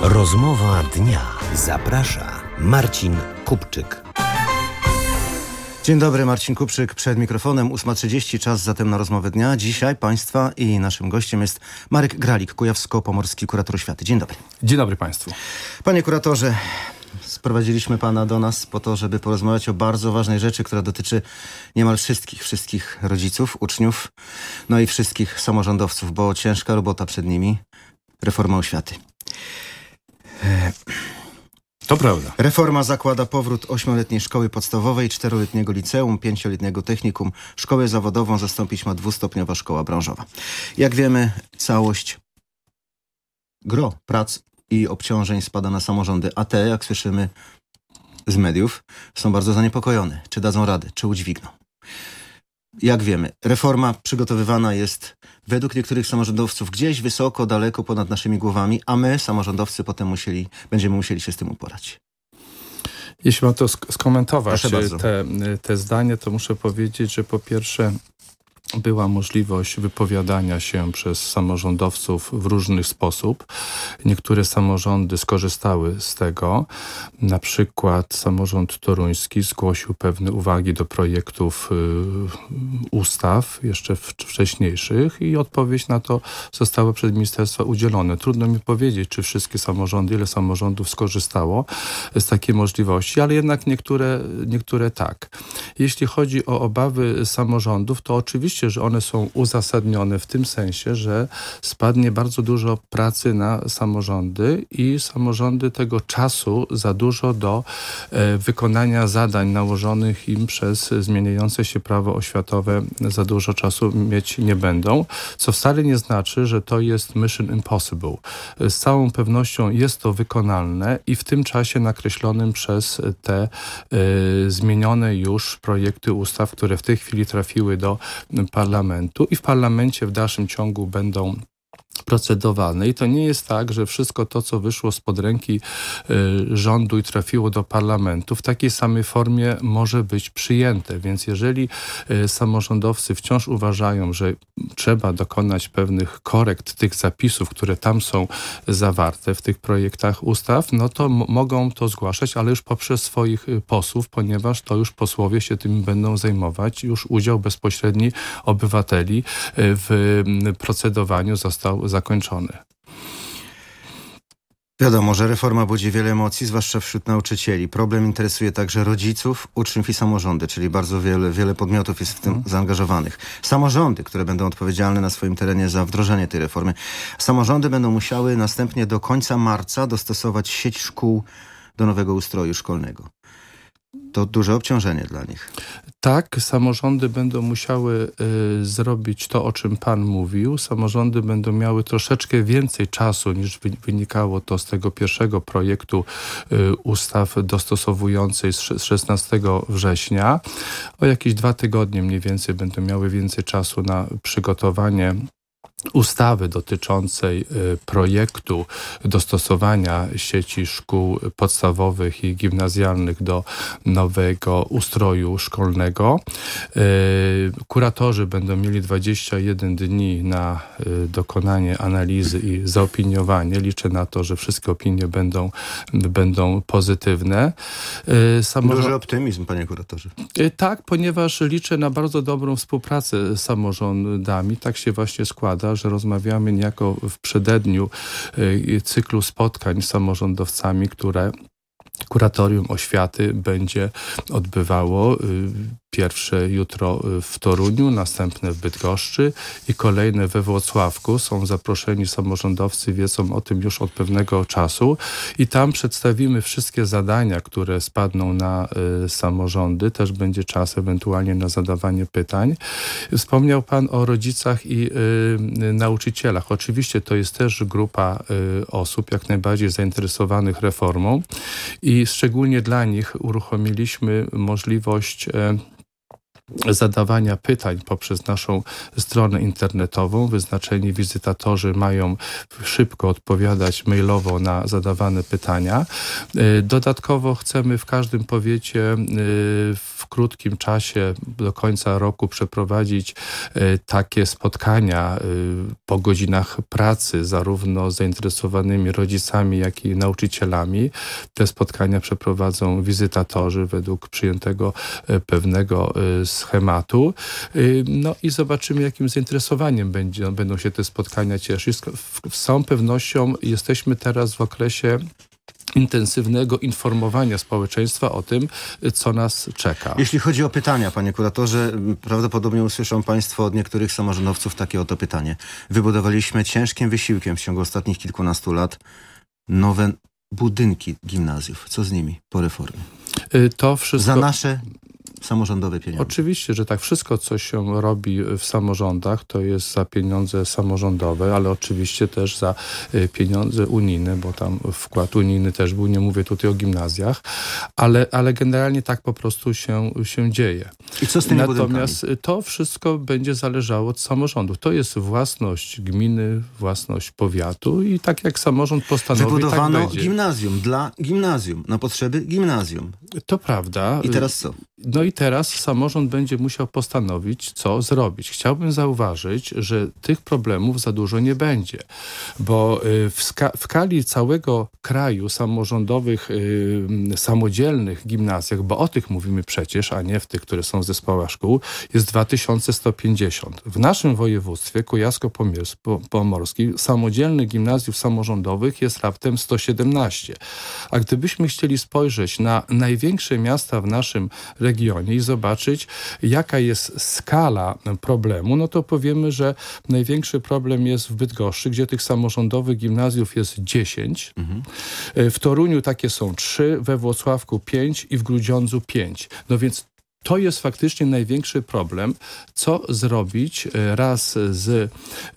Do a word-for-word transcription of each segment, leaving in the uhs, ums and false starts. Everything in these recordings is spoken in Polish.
Rozmowa dnia. Zaprasza Marcin Kupczyk. Dzień dobry, Marcin Kupczyk przed mikrofonem. ósma trzydzieści, czas zatem na rozmowę dnia. Dzisiaj Państwa i naszym gościem jest Marek Gralik, kujawsko-pomorski kurator oświaty. Dzień dobry. Dzień dobry Państwu. Panie kuratorze, sprowadziliśmy Pana do nas po to, żeby porozmawiać o bardzo ważnej rzeczy, która dotyczy niemal wszystkich, wszystkich rodziców, uczniów, no i wszystkich samorządowców, bo ciężka robota przed nimi. Reforma oświaty. To prawda. Reforma zakłada powrót ośmioletniej szkoły podstawowej, czteroletniego liceum, pięcioletniego technikum. Szkołę zawodową zastąpić ma dwustopniowa szkoła branżowa. Jak wiemy, całość gro prac i obciążeń spada na samorządy, a te, jak słyszymy z mediów, są bardzo zaniepokojone. Czy dadzą radę, czy udźwigną? Jak wiemy, reforma przygotowywana jest według niektórych samorządowców gdzieś wysoko, daleko ponad naszymi głowami, a my, samorządowcy, potem musieli, będziemy musieli się z tym uporać. Jeśli mam to sk- skomentować, te, te zdanie, to muszę powiedzieć, że po pierwsze była możliwość wypowiadania się przez samorządowców w różny sposób. Niektóre samorządy skorzystały z tego. Na przykład samorząd toruński zgłosił pewne uwagi do projektów y, ustaw, jeszcze w, wcześniejszych, i odpowiedź na to została przez ministerstwo udzielone. Trudno mi powiedzieć, czy wszystkie samorządy, ile samorządów skorzystało z takiej możliwości, ale jednak niektóre, niektóre tak. Jeśli chodzi o obawy samorządów, to oczywiście, że one są uzasadnione w tym sensie, że spadnie bardzo dużo pracy na samorządy i samorządy tego czasu za dużo do e, wykonania zadań nałożonych im przez zmieniające się prawo oświatowe za dużo czasu mieć nie będą, co wcale nie znaczy, że to jest mission impossible. Z całą pewnością jest to wykonalne i w tym czasie nakreślonym przez te e, zmienione już projekty ustaw, które w tej chwili trafiły do parlamentu i w parlamencie w dalszym ciągu będą procedowane. I to nie jest tak, że wszystko to, co wyszło spod ręki y, rządu i trafiło do parlamentu, w takiej samej formie może być przyjęte. Więc jeżeli y, samorządowcy wciąż uważają, że trzeba dokonać pewnych korekt tych zapisów, które tam są zawarte w tych projektach ustaw, no to m- mogą to zgłaszać, ale już poprzez swoich y, posłów, ponieważ to już posłowie się tym będą zajmować. Już udział bezpośredni obywateli y, w y, procedowaniu został zakończony. Wiadomo, że reforma budzi wiele emocji, zwłaszcza wśród nauczycieli. Problem interesuje także rodziców, uczniów i samorządy, czyli bardzo wiele, wiele podmiotów jest w tym hmm. zaangażowanych. Samorządy, które będą odpowiedzialne na swoim terenie za wdrożenie tej reformy. Samorządy będą musiały następnie do końca marca dostosować sieć szkół do nowego ustroju szkolnego. To duże obciążenie dla nich. Tak, samorządy będą musiały y, zrobić to, o czym Pan mówił. Samorządy będą miały troszeczkę więcej czasu, niż wy, wynikało to z tego pierwszego projektu y, ustaw dostosowującej z, z szesnastego września. O jakieś dwa tygodnie mniej więcej będą miały więcej czasu na przygotowanie ustawy dotyczącej y, projektu dostosowania sieci szkół podstawowych i gimnazjalnych do nowego ustroju szkolnego. Y, kuratorzy będą mieli dwadzieścia jeden dni na y, dokonanie analizy i zaopiniowanie. Liczę na to, że wszystkie opinie będą, będą pozytywne. Y, samorząd... Duży optymizm, panie kuratorze. Y, tak, ponieważ liczę na bardzo dobrą współpracę z samorządami. Tak się właśnie składa, że rozmawiamy niejako w przededniu y, cyklu spotkań z samorządowcami, które Kuratorium Oświaty będzie odbywało. Y, Pierwsze jutro w Toruniu, następne w Bydgoszczy i kolejne we Włocławku. Są zaproszeni samorządowcy, wiedzą o tym już od pewnego czasu i tam przedstawimy wszystkie zadania, które spadną na y, samorządy. Też będzie czas ewentualnie na zadawanie pytań. Wspomniał Pan o rodzicach i y, nauczycielach. Oczywiście to jest też grupa y, osób jak najbardziej zainteresowanych reformą i szczególnie dla nich uruchomiliśmy możliwość y, zadawania pytań poprzez naszą stronę internetową. Wyznaczeni wizytatorzy mają szybko odpowiadać mailowo na zadawane pytania. Dodatkowo chcemy w każdym powiecie w krótkim czasie do końca roku przeprowadzić takie spotkania po godzinach pracy, zarówno z zainteresowanymi rodzicami, jak i nauczycielami. Te spotkania przeprowadzą wizytatorzy według przyjętego pewnego schematu. No i zobaczymy, jakim zainteresowaniem będzie, będą się te spotkania cieszyć. Z całą pewnością jesteśmy teraz w okresie intensywnego informowania społeczeństwa o tym, co nas czeka. Jeśli chodzi o pytania, panie kuratorze, prawdopodobnie usłyszą państwo od niektórych samorządowców takie oto pytanie. Wybudowaliśmy ciężkim wysiłkiem w ciągu ostatnich kilkunastu lat nowe budynki gimnazjów. Co z nimi po reformie? To wszystko... Za nasze samorządowe pieniądze. Oczywiście, że tak. Wszystko, co się robi w samorządach, to jest za pieniądze samorządowe, ale oczywiście też za pieniądze unijne, bo tam wkład unijny też był, nie mówię tutaj o gimnazjach, ale, ale generalnie tak po prostu się, się dzieje. I co z tymi Natomiast budynkami? To wszystko będzie zależało od samorządów. To jest własność gminy, własność powiatu i tak jak samorząd postanowi, Wybudowano tak będzie. gimnazjum dla gimnazjum, na potrzeby gimnazjum. To prawda. I teraz co? No i teraz samorząd będzie musiał postanowić, co zrobić. Chciałbym zauważyć, że tych problemów za dużo nie będzie, bo w, ska- w skali całego kraju samorządowych, yy, samodzielnych gimnazjach, bo o tych mówimy przecież, a nie w tych, które są w zespołach szkół, jest dwa tysiące sto pięćdziesiąt. W naszym województwie kujawsko-pomorskim samodzielnych gimnazjów samorządowych jest raptem sto siedemnaście. A gdybyśmy chcieli spojrzeć na największe miasta w naszym regionie i zobaczyć, jaka jest skala problemu, no to powiemy, że największy problem jest w Bydgoszczy, gdzie tych samorządowych gimnazjów jest dziesięć. Mhm. W Toruniu takie są trzy, we Włocławku pięć i w Grudziądzu pięć. No więc to jest faktycznie największy problem, co zrobić raz z,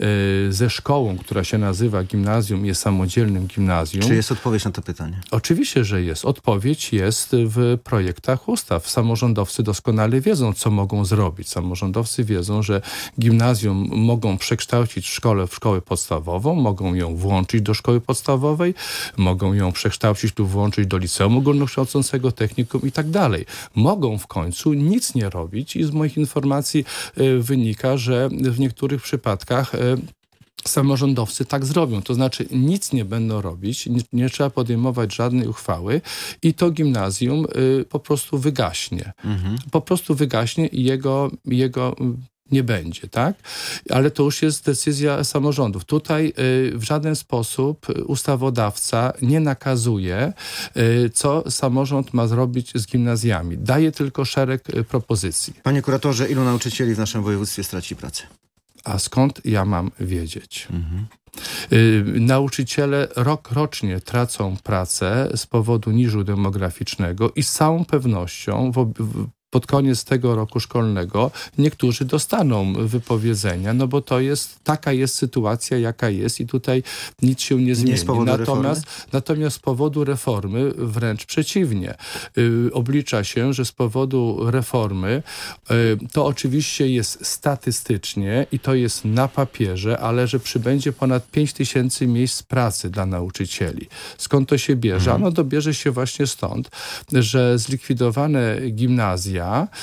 ze szkołą, która się nazywa gimnazjum, jest samodzielnym gimnazjum. Czy jest odpowiedź na to pytanie? Oczywiście, że jest. Odpowiedź jest w projektach ustaw. Samorządowcy doskonale wiedzą, co mogą zrobić. Samorządowcy wiedzą, że gimnazjum mogą przekształcić w szkole w szkołę podstawową, mogą ją włączyć do szkoły podstawowej, mogą ją przekształcić lub włączyć do liceum ogólnokształcącego, technikum i tak dalej. Mogą w końcu nic nie robić i z moich informacji y, wynika, że w niektórych przypadkach y, samorządowcy tak zrobią. To znaczy nic nie będą robić, nie, nie trzeba podejmować żadnej uchwały i to gimnazjum y, po prostu wygaśnie. Mhm. Po prostu wygaśnie i jego, jego nie będzie, tak? Ale to już jest decyzja samorządów. Tutaj y, w żaden sposób ustawodawca nie nakazuje, y, co samorząd ma zrobić z gimnazjami. Daje tylko szereg y, propozycji. Panie kuratorze, ilu nauczycieli w naszym województwie straci pracę? A skąd ja mam wiedzieć? Mhm. Y, nauczyciele rok rocznie tracą pracę z powodu niżu demograficznego i z całą pewnością w, w, pod koniec tego roku szkolnego niektórzy dostaną wypowiedzenia, no bo to jest, taka jest sytuacja, jaka jest i tutaj nic się nie zmieni. Nie z powodu natomiast, reformy? natomiast z powodu reformy wręcz przeciwnie. Y, oblicza się, że z powodu reformy y, to oczywiście jest statystycznie i to jest na papierze, ale że przybędzie ponad pięć tysięcy miejsc pracy dla nauczycieli. Skąd to się bierze? Mhm. No to bierze się właśnie stąd, że zlikwidowane gimnazja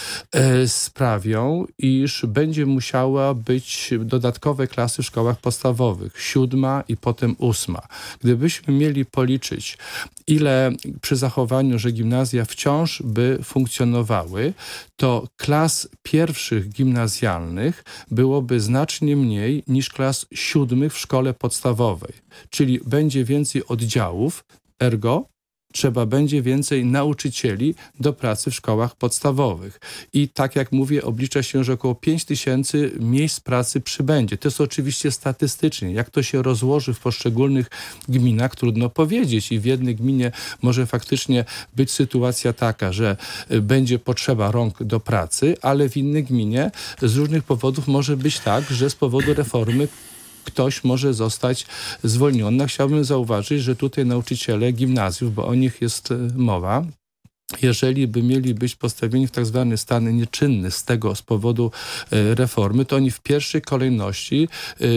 e, sprawią, iż będzie musiała być dodatkowe klasy w szkołach podstawowych. Siódma i potem ósma. Gdybyśmy mieli policzyć, ile przy zachowaniu, że gimnazja wciąż by funkcjonowały, to klas pierwszych gimnazjalnych byłoby znacznie mniej niż klas siódmych w szkole podstawowej. Czyli będzie więcej oddziałów, ergo trzeba będzie więcej nauczycieli do pracy w szkołach podstawowych. I tak jak mówię, oblicza się, że około pięć tysięcy miejsc pracy przybędzie. To jest oczywiście statystycznie. Jak to się rozłoży w poszczególnych gminach, trudno powiedzieć. I w jednej gminie może faktycznie być sytuacja taka, że będzie potrzeba rąk do pracy, ale w innej gminie z różnych powodów może być tak, że z powodu reformy ktoś może zostać zwolniony. Chciałbym zauważyć, że tutaj nauczyciele gimnazjów, bo o nich jest mowa, jeżeli by mieli być postawieni w tak zwany stan nieczynny z tego, z powodu y, reformy, to oni w pierwszej kolejności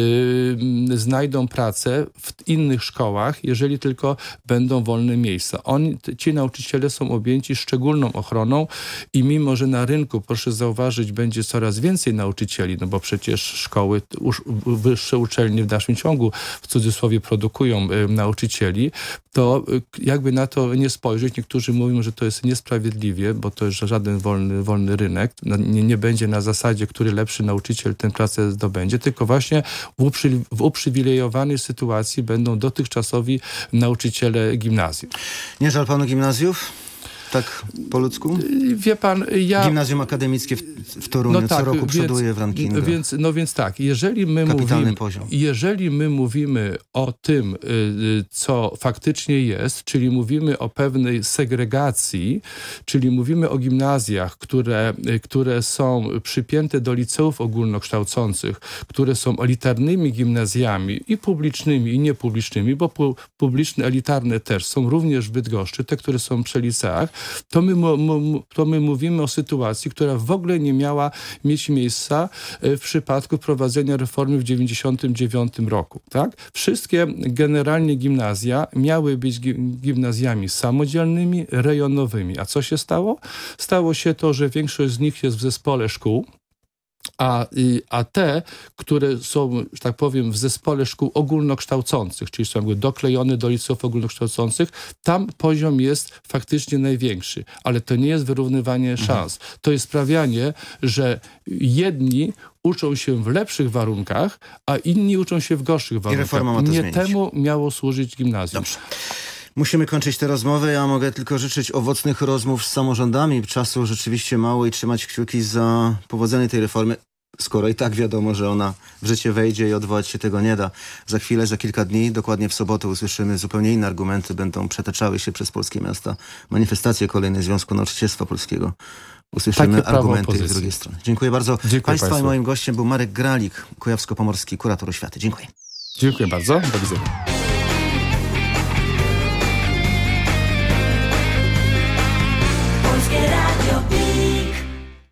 y, znajdą pracę w innych szkołach, jeżeli tylko będą wolne miejsca. Oni, ci nauczyciele są objęci szczególną ochroną i mimo, że na rynku, proszę zauważyć, będzie coraz więcej nauczycieli, no bo przecież szkoły, uż, wyższe uczelnie w dalszym ciągu w cudzysłowie produkują y, nauczycieli, to y, jakby na to nie spojrzeć, niektórzy mówią, że to jest niesprawiedliwie, bo to jest żaden wolny, wolny rynek. Nie, nie będzie na zasadzie, który lepszy nauczyciel tę pracę zdobędzie, tylko właśnie w, uprzy, w uprzywilejowanej sytuacji będą dotychczasowi nauczyciele gimnazjum. Nie żal panu gimnazjów? Tak po ludzku? Wie pan, ja... Gimnazjum akademickie w, w Toruniu no tak, co roku więc, przoduje w rankingu. Więc, no więc tak, jeżeli my, mówimy, jeżeli my mówimy o tym, co faktycznie jest, czyli mówimy o pewnej segregacji, czyli mówimy o gimnazjach, które, które są przypięte do liceów ogólnokształcących, które są elitarnymi gimnazjami i publicznymi, i niepublicznymi, bo pu, publiczne, elitarne też są również w Bydgoszczy, te, które są przy liceach, To my, to my mówimy o sytuacji, która w ogóle nie miała mieć miejsca w przypadku wprowadzenia reformy w dziewięćdziesiątym dziewiątym roku. Tak? Wszystkie generalnie gimnazja miały być gimnazjami samodzielnymi, rejonowymi. A co się stało? Stało się to, że większość z nich jest w zespole szkół, A, a te, które są, że tak powiem, w zespole szkół ogólnokształcących, czyli są jakby doklejone do liceów ogólnokształcących, tam poziom jest faktycznie największy. Ale to nie jest wyrównywanie szans. Mhm. To jest sprawianie, że jedni uczą się w lepszych warunkach, a inni uczą się w gorszych warunkach. I reforma ma to nie zmienić. Temu miało służyć gimnazjum. Dobrze. Musimy kończyć tę rozmowę. Ja mogę tylko życzyć owocnych rozmów z samorządami. Czasu rzeczywiście mało i trzymać kciuki za powodzenie tej reformy, skoro i tak wiadomo, że ona w życie wejdzie i odwołać się tego nie da. Za chwilę, za kilka dni, dokładnie w sobotę usłyszymy zupełnie inne argumenty. Będą przetaczały się przez polskie miasta manifestacje kolejne Związku Nauczycielstwa Polskiego. Usłyszymy argumenty z drugiej strony. Dziękuję bardzo. Dziękuję Państwa Państwu. I moim gościem był Marek Gralik, kujawsko-pomorski kurator oświaty. Dziękuję. Dziękuję bardzo. Do widzenia.